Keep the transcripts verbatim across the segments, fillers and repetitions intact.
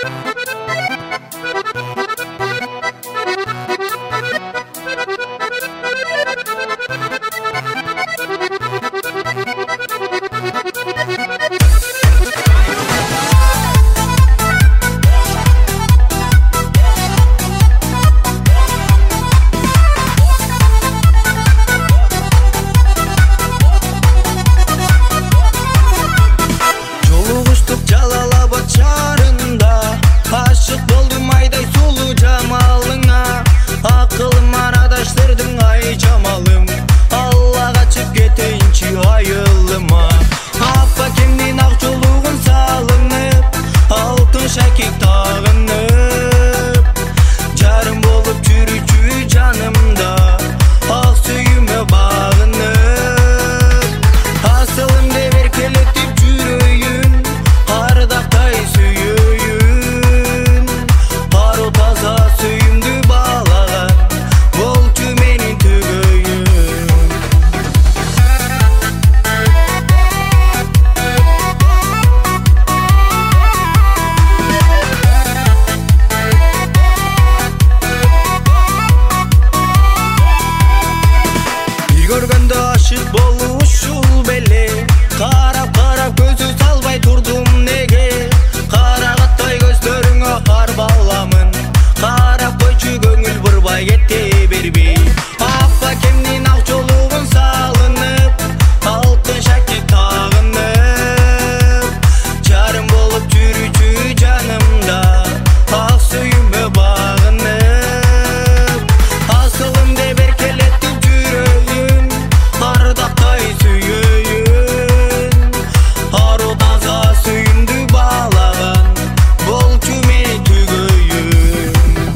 Şakik tağınıp Carım bolup çürücü canımda Ak suyumu bağınıp Asılım devir keletip cürüyün Hardaktay süyüyün Haro taza suyumdu bağlagan Bol tümenin tügüyün Görgende aşık boluşul belli Karap karap gözü salbay turdum nege Karagıttay gözlörüngö har bağlamın Karap koyçu göңүл bırbay кетти бербей Аппа кемдин ак жолугун салынып Алтын шакек тагынып Жарым болуп жүрүүчү жанымда Ак сүйүмө багынып Асылым деп эркелеттип жүрөйүн Ардактай сүйөйүн Ару таза сүйүмдү баалаган Болчу мени түгөйүн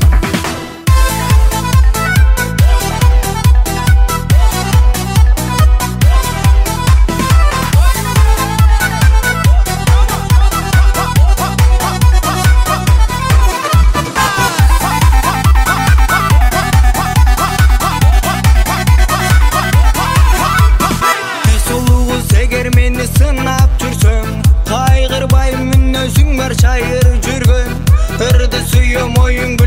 Эгер мени сынап жүрсөң кайгырбайм мүнөзүң бар чайыр жүргөн Ырды сүйөм оюң